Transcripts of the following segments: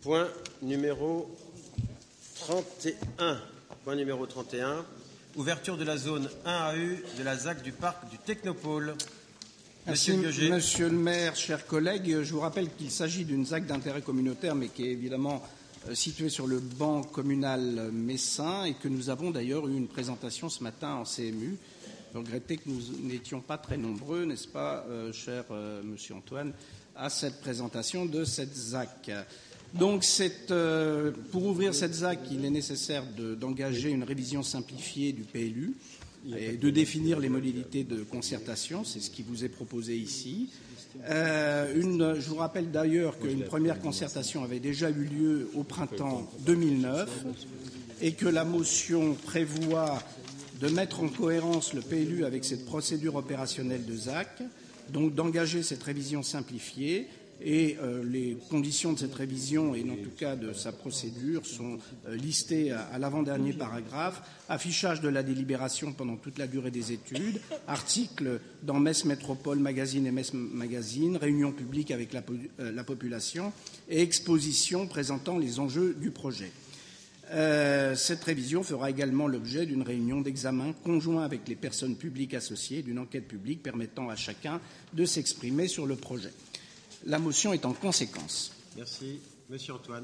Point numéro 31. Point numéro 31. Ouverture de la zone 1AU de la ZAC du parc du Technopôle. Merci, Monsieur le maire, chers collègues. Je vous rappelle qu'il s'agit d'une ZAC d'intérêt communautaire, mais qui est évidemment située sur le banc communal messin et que nous avons d'ailleurs eu une présentation ce matin en CMU. Je regrettais que nous n'étions pas très nombreux, n'est-ce pas, cher Monsieur Antoine, à cette présentation de cette ZAC. Donc, pour ouvrir cette ZAC, il est nécessaire d'engager une révision simplifiée du PLU et de définir les modalités de concertation. C'est ce qui vous est proposé ici. Je vous rappelle d'ailleurs qu'une première concertation avait déjà eu lieu au printemps 2009 et que la motion prévoit de mettre en cohérence le PLU avec cette procédure opérationnelle de ZAC, donc d'engager cette révision simplifiée. Et les conditions de cette révision, et en tout cas de sa procédure, sont listées à l'avant-dernier paragraphe. Affichage de la délibération pendant toute la durée des études, articles dans Metz Métropole Magazine et Metz Magazine, réunion publique avec la population et exposition présentant les enjeux du projet. Cette révision fera également l'objet d'une réunion d'examen conjoint avec les personnes publiques associées, d'une enquête publique permettant à chacun de s'exprimer sur le projet. La motion est en conséquence. Merci. Monsieur Antoine.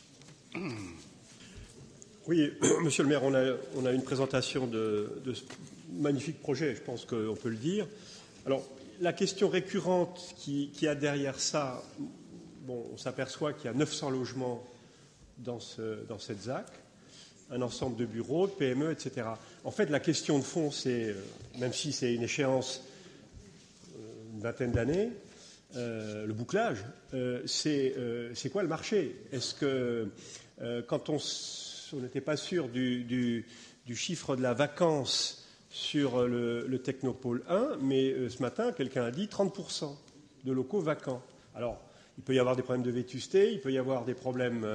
Oui, Monsieur le maire, on a une présentation de ce magnifique projet, je pense qu'on peut le dire. Alors, la question récurrente qui a derrière ça, bon, on s'aperçoit qu'il y a 900 logements dans cette ZAC, un ensemble de bureaux, de PME, etc. En fait, la question de fond, c'est, même si c'est une échéance une vingtaine d'années, le bouclage, c'est quoi le marché? Est-ce que quand on n'était pas sûr du chiffre de la vacance sur le Technopôle 1, mais ce matin, quelqu'un a dit 30% de locaux vacants. Alors, il peut y avoir des problèmes de vétusté, il peut y avoir des problèmes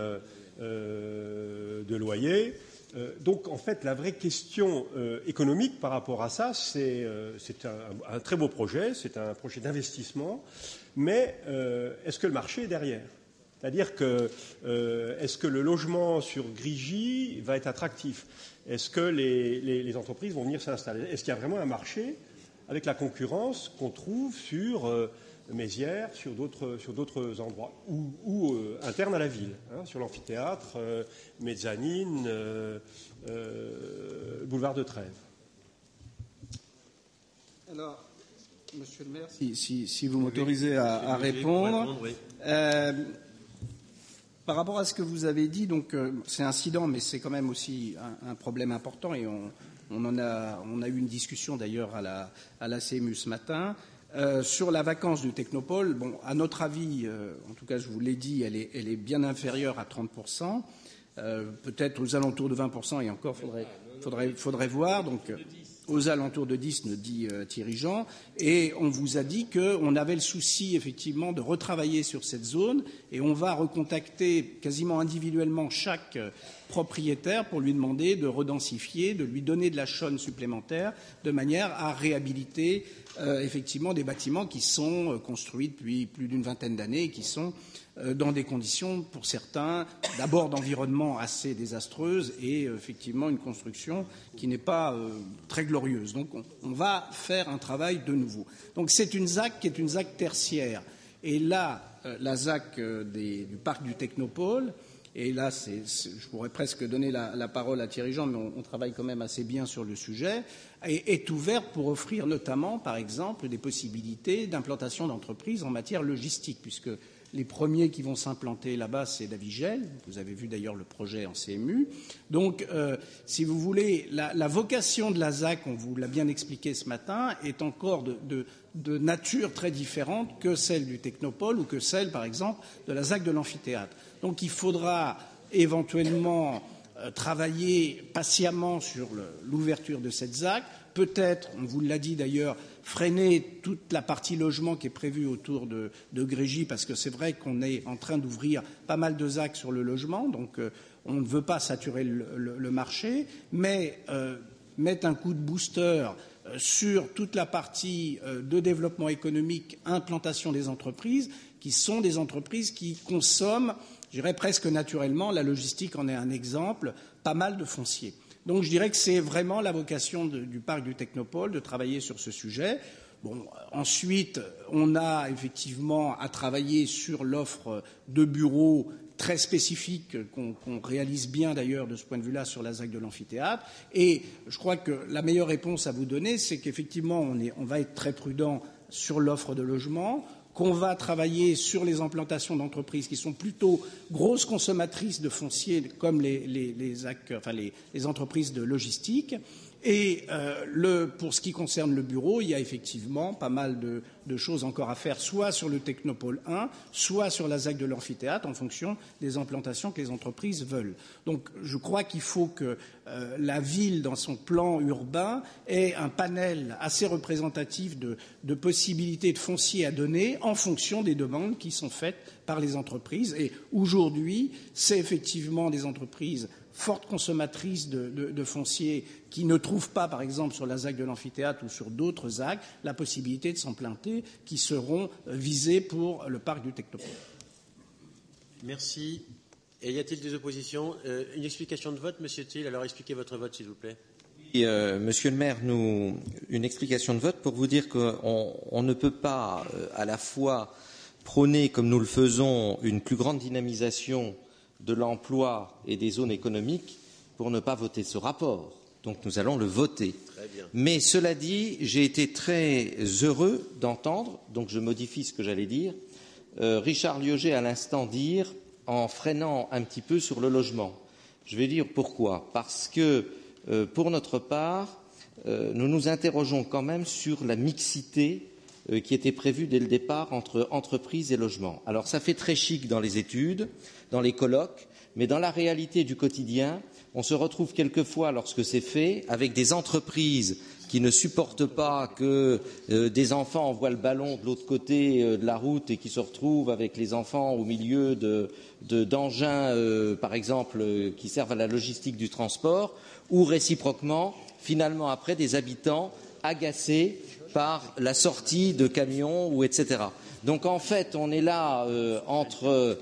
de loyer. Donc, en fait, la vraie question économique par rapport à ça, c'est un très beau projet, c'est un projet d'investissement, mais est-ce que le marché est derrière? C'est-à-dire que est-ce que le logement sur Grigi va être attractif? Est-ce que les entreprises vont venir s'installer? Est-ce qu'il y a vraiment un marché avec la concurrence qu'on trouve sur Mézières, sur d'autres endroits, ou internes à la ville, hein, sur l'amphithéâtre, mezzanine, boulevard de Trèves. Alors, Monsieur le maire, si vous m'autorisez à répondre, oui. Par rapport à ce que vous avez dit, donc c'est incident, mais c'est quand même aussi un problème important, et on a eu une discussion d'ailleurs à la CMU ce matin. Sur la vacance du Technopôle, bon, à notre avis, en tout cas je vous l'ai dit, elle est bien inférieure à 30%, peut-être aux alentours de 20%, et encore faudrait voir, donc aux alentours de 10, nous dit Thierry Jean, et on vous a dit qu'on avait le souci effectivement de retravailler sur cette zone, et on va recontacter quasiment individuellement chaque propriétaire pour lui demander de redensifier, de lui donner de la chaune supplémentaire, de manière à réhabiliter effectivement des bâtiments qui sont construits depuis plus d'une vingtaine d'années et qui sont dans des conditions, pour certains, d'abord d'environnement assez désastreuses et effectivement une construction qui n'est pas très glorieuse. Donc on va faire un travail de nouveau. Donc c'est une ZAC qui est une ZAC tertiaire. Et là, la ZAC du parc du Technopôle, et là je pourrais presque donner la parole à Thierry Jean, mais on travaille quand même assez bien sur le sujet, est ouverte pour offrir notamment, par exemple, des possibilités d'implantation d'entreprises en matière logistique, puisque les premiers qui vont s'implanter là-bas, c'est Davigel. Vous avez vu d'ailleurs le projet en CMU. Donc, si vous voulez, la vocation de la ZAC, on vous l'a bien expliqué ce matin, est encore de nature très différente que celle du Technopôle ou que celle, par exemple, de la ZAC de l'amphithéâtre. Donc, il faudra éventuellement travailler patiemment sur l'ouverture de cette ZAC. Peut-être, on vous l'a dit d'ailleurs, freiner toute la partie logement qui est prévue autour de Grégy, parce que c'est vrai qu'on est en train d'ouvrir pas mal de ZAC sur le logement, donc on ne veut pas saturer le marché, mais mettre un coup de booster sur toute la partie de développement économique, implantation des entreprises, qui sont des entreprises qui consomment je dirais presque naturellement, la logistique en est un exemple, pas mal de foncier. Donc je dirais que c'est vraiment la vocation du parc du Technopôle de travailler sur ce sujet. Bon, ensuite, on a effectivement à travailler sur l'offre de bureaux très spécifique qu'on réalise bien d'ailleurs de ce point de vue-là sur la ZAC de l'amphithéâtre. Et je crois que la meilleure réponse à vous donner, c'est qu'effectivement, on va être très prudent sur l'offre de logement, qu'on va travailler sur les implantations d'entreprises qui sont plutôt grosses consommatrices de foncier, comme les entreprises de logistique. Et pour ce qui concerne le bureau, il y a effectivement pas mal de choses encore à faire, soit sur le Technopôle 1, soit sur la ZAC de l'amphithéâtre, en fonction des implantations que les entreprises veulent. Donc je crois qu'il faut que la ville, dans son plan urbain, ait un panel assez représentatif de possibilités de foncier à donner en fonction des demandes qui sont faites par les entreprises. Et aujourd'hui, c'est effectivement des entreprises fortes consommatrices de foncier qui ne trouvent pas, par exemple, sur la ZAC de l'amphithéâtre ou sur d'autres ZAC, la possibilité de s'implanter, qui seront visées pour le parc du Technopôle. Merci. Et y a-t-il des oppositions? Une explication de vote, Monsieur Thiel. Alors expliquez votre vote, s'il vous plaît. Oui, Monsieur le maire, une explication de vote pour vous dire qu'on ne peut pas à la fois prôner, comme nous le faisons, une plus grande dynamisation de l'emploi et des zones économiques pour ne pas voter ce rapport. Donc nous allons le voter. Très bien. Mais cela dit, j'ai été très heureux d'entendre, donc je modifie ce que j'allais dire, Richard Liogé à l'instant dire, en freinant un petit peu sur le logement. Je vais dire pourquoi. Parce que, pour notre part, nous nous interrogeons quand même sur la mixité qui était prévue dès le départ entre entreprises et logement. Alors ça fait très chic dans les études, dans les colloques, mais dans la réalité du quotidien, on se retrouve quelquefois, lorsque c'est fait, avec des entreprises qui ne supportent pas que des enfants envoient le ballon de l'autre côté de la route et qui se retrouvent avec les enfants au milieu d'engins, par exemple, qui servent à la logistique du transport, ou réciproquement, finalement, après, des habitants agacés par la sortie de camions ou etc. Donc en fait, on est là entre,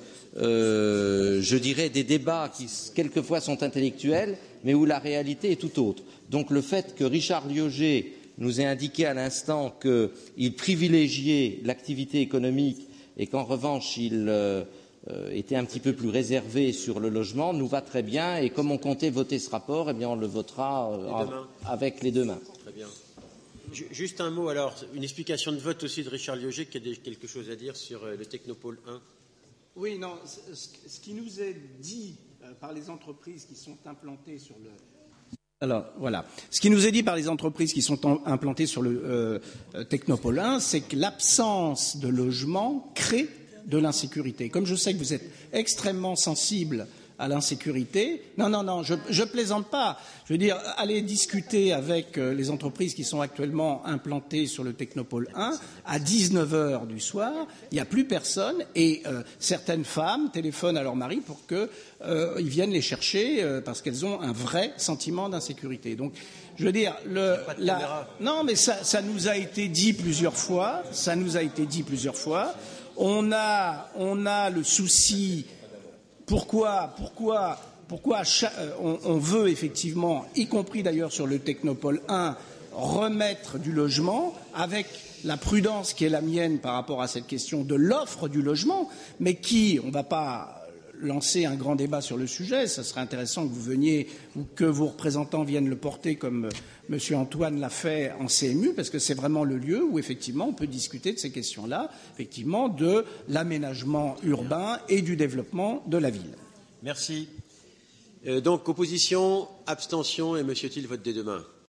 je dirais, des débats qui quelquefois sont intellectuels, mais où la réalité est tout autre. Donc le fait que Richard Liogé nous ait indiqué à l'instant qu'il privilégiait l'activité économique et qu'en revanche il était un petit peu plus réservé sur le logement nous va très bien. Et comme on comptait voter ce rapport, eh bien on le votera avec les deux mains. Très bien. Juste un mot, alors, une explication de vote aussi de Richard Liogé qui a quelque chose à dire sur le Technopôle 1. Oui, non, ce qui nous est dit par les entreprises qui sont implantées sur le... Alors, voilà. Ce qui nous est dit par les entreprises qui sont implantées sur le Technopôle 1, c'est que l'absence de logement crée de l'insécurité. Comme je sais que vous êtes extrêmement sensible à l'insécurité. Non, je plaisante pas. Je veux dire, allez discuter avec les entreprises qui sont actuellement implantées sur le Technopôle 1 à 19h du soir. Il n'y a plus personne et certaines femmes téléphonent à leur mari pour qu'ils viennent les chercher parce qu'elles ont un vrai sentiment d'insécurité. Donc, je veux dire, non, mais ça nous a été dit plusieurs fois. Ça nous a été dit plusieurs fois. On a le souci. Pourquoi on veut effectivement, y compris d'ailleurs sur le Technopôle 1, remettre du logement avec la prudence qui est la mienne par rapport à cette question de l'offre du logement, mais qui, on ne va pas lancer un grand débat sur le sujet, ça serait intéressant que vous veniez ou que vos représentants viennent le porter comme M. Antoine l'a fait en CMU, parce que c'est vraiment le lieu où effectivement on peut discuter de ces questions-là, effectivement de l'aménagement urbain et du développement de la ville. Merci. Donc opposition, abstention et M. Thiel vote des deux mains.